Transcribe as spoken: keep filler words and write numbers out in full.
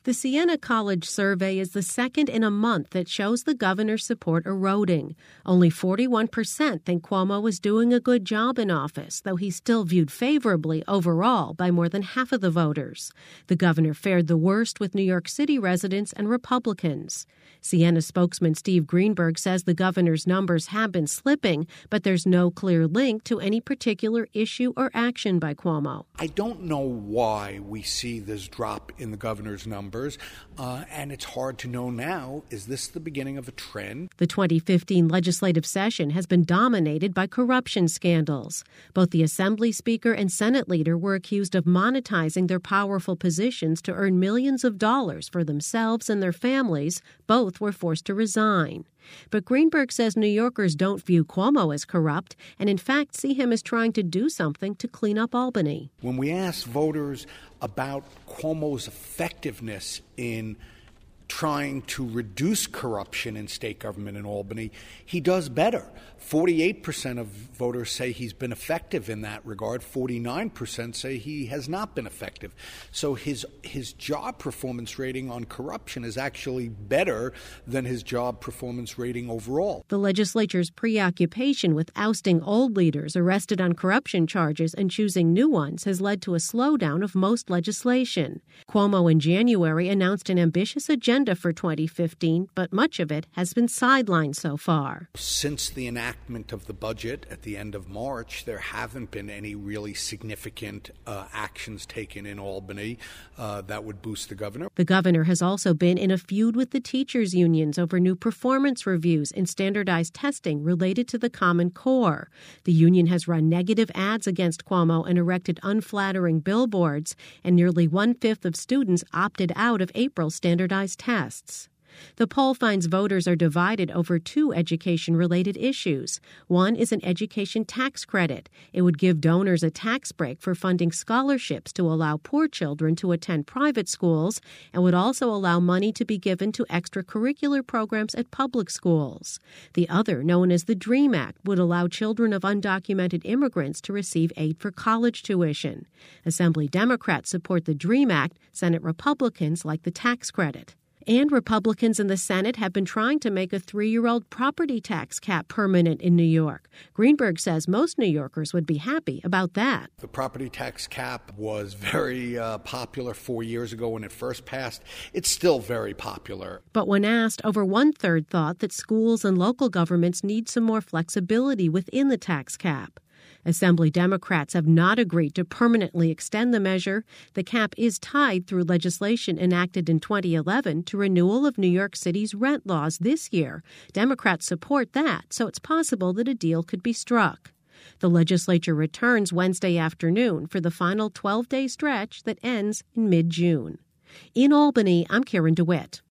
The Siena College survey is the second in a month that shows the governor's support eroding. Only forty-one percent think Cuomo is doing a good job in office, though he's still viewed favorably overall by more than half of the voters. The governor fared the worst with New York City residents and Republicans. Siena spokesman Steve Greenberg says the governor's numbers have been slipping, but there's no clear link to any particular issue or action by Cuomo. I don't know why we see this drop in the governor's numbers, uh, and it's hard to know now. Is this the beginning of a trend? The twenty fifteen legislative session has been dominated by corruption scandals. Both the Assembly Speaker and Senate leader were accused of monetizing their powerful positions to earn millions of dollars for themselves and their families. Both were forced to resign. But Greenberg says New Yorkers don't view Cuomo as corrupt and, in fact, see him as trying to do something to clean up Albany. When we ask voters about Cuomo's effectiveness in trying to reduce corruption in state government in Albany, he does better. forty-eight percent of voters say he's been effective in that regard. forty-nine percent say he has not been effective. So his his job performance rating on corruption is actually better than his job performance rating overall. The legislature's preoccupation with ousting old leaders arrested on corruption charges and choosing new ones has led to a slowdown of most legislation. Cuomo in January announced an ambitious agenda for twenty fifteen, but much of it has been sidelined so far. Since the enactment of the budget at the end of March, there haven't been any really significant uh, actions taken in Albany uh, that would boost the governor. The governor has also been in a feud with the teachers' unions over new performance reviews and standardized testing related to the Common Core. The union has run negative ads against Cuomo and erected unflattering billboards, and nearly one-fifth of students opted out of April's standardized tests. The poll finds voters are divided over two education-related issues. One is an education tax credit. It would give donors a tax break for funding scholarships to allow poor children to attend private schools, and would also allow money to be given to extracurricular programs at public schools. The other, known as the DREAM Act, would allow children of undocumented immigrants to receive aid for college tuition. Assembly Democrats support the DREAM Act. Senate Republicans like the tax credit. And Republicans in the Senate have been trying to make a three-year-old property tax cap permanent in New York. Greenberg says most New Yorkers would be happy about that. The property tax cap was very uh, popular four years ago when it first passed. It's still very popular. But when asked, over one-third thought that schools and local governments need some more flexibility within the tax cap. Assembly Democrats have not agreed to permanently extend the measure. The cap is tied through legislation enacted in twenty eleven to renewal of New York City's rent laws this year. Democrats support that, so it's possible that a deal could be struck. The legislature returns Wednesday afternoon for the final twelve-day stretch that ends in mid-June. In Albany, I'm Karen DeWitt.